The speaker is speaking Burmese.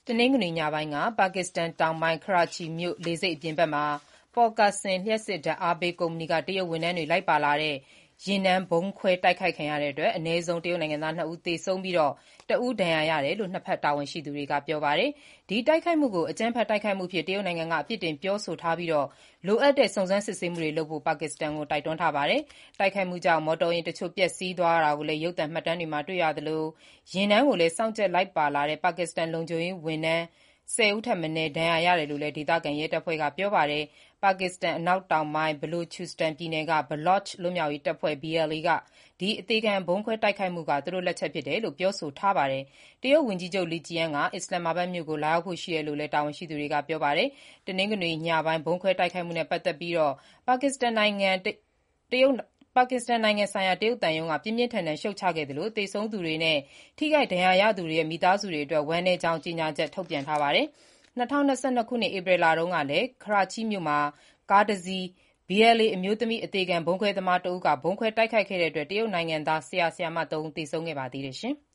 တနင်္ဂနွေညပိုင်းက ပါကစ္စတန်တောင်ပိုင်း ကရာချီမြို့ လေဆိပ်အပြင်ဘက်မှာ ပေါ့ကာဆင် လျှပ်စစ်ဓာတ်အားပေးကုမ္ပဏီက တရုတ်ဝန်ထမ်းတွေ လိုက်ပါလာတဲ့ ယာဉ်တန်းဗုံးခွဲတိုက်ခိုက်ခံရတဲ့အတွက် အနည်းဆုံး တရုတ်နိုင်ငံသား ၂ ဦး သေဆုံးပြီး ၁ ဦး ဒဏ်ရာရတယ်လို့ နှစ်ဘက်တာဝန်ရှိသူတွေက ပြောပါတယ်။ ဒီတိုက်ခိုက်မှုကို အကြမ်းဖက်တိုက်ခိုက်မှုအဖြစ် တရုတ်နိုင်ငံက အပြစ်တင်ပြောဆိုထားပြီး လိုအပ်တဲ့ စုံစမ်းစစ်ဆေးမှုတွေလုပ်ဖို့ ပါကစ္စတန်ကို တိုက်တွန်းထားပါတယ်။ တိုက်ခိုက်မှုကြောင့် မော်တော်ယာဉ်တချို့ ပျက်စီးသွားတာကိုလည်း ရုပ်သံမှတ်တမ်းတွေမှာ တွေ့ရသလို ယာဉ်တန်းကို စောင့်ကြပ်လိုက်ပါလာတဲ့ ပါကစ္စတန်လုံခြုံရေးဝန်ထမ်း ၁၀ ဦးထက်မနည်း ဒဏ်ရာရတယ်လို့လည်း ဒေသခံရဲတပ်ဖွဲ့က ပြောပါတယ်။ ပါကစ္စတန် အနောက်တောင်ပိုင်း Balochistan ပြည်နယ်က Baloch လွတ်မြောက်ရေးတပ်ဖွဲ့ BLA က ဒီအသေခံဗုံးခွဲတိုက်ခိုက်မှုက သူတို့လက်ချက်ဖြစ်တယ်လို့ ပြောဆိုထားပါတယ်။ တရုတ်ဝန်ကြီးချုပ် Li Qiang က အစ္စလာမ္မာဘတ်မြို့ကို လာရောက်ဖို့ရှိတယ်လို့လည်း တာဝန်ရှိသူတွေက ပြောပါတယ်။ တနင်္ဂနွေညပိုင်း ဗုံးခွဲတိုက်ခိုက်မှုနဲ့ ပတ်သက်ပြီး ပါကစ္စတန်နိုင်ငံဆိုင်ရာ တရုတ်သံရုံးက ပြင်းပြင်းထန်ထန် ရှုတ်ချခဲ့သလို သေဆုံးသူတွေနဲ့ ထိခိုက်ဒဏ်ရာရသူတွေရဲ့ မိသားစုတွေအတွက် ဝမ်းနည်းကြောင်း ကြေညာချက် ထုတ်ပြန်ထားပါတယ်။ ၂၀၂၂ ခုနှစ် ဧပြီလတုန်းကလည်း ကရာချိမြို့မှာ ကားတစီး BLA အမျိုးသမီး အသေခံဗုံးခွဲသမားတဦးက ဗုံးခွဲတိုက်ခိုက်ခဲ့တဲ့အတွက် တရုတ်နိုင်ငံသား ဆရာ၊ ဆရာမ ၃ ဦး သေဆုံးခဲ့ပါသေးတယ်။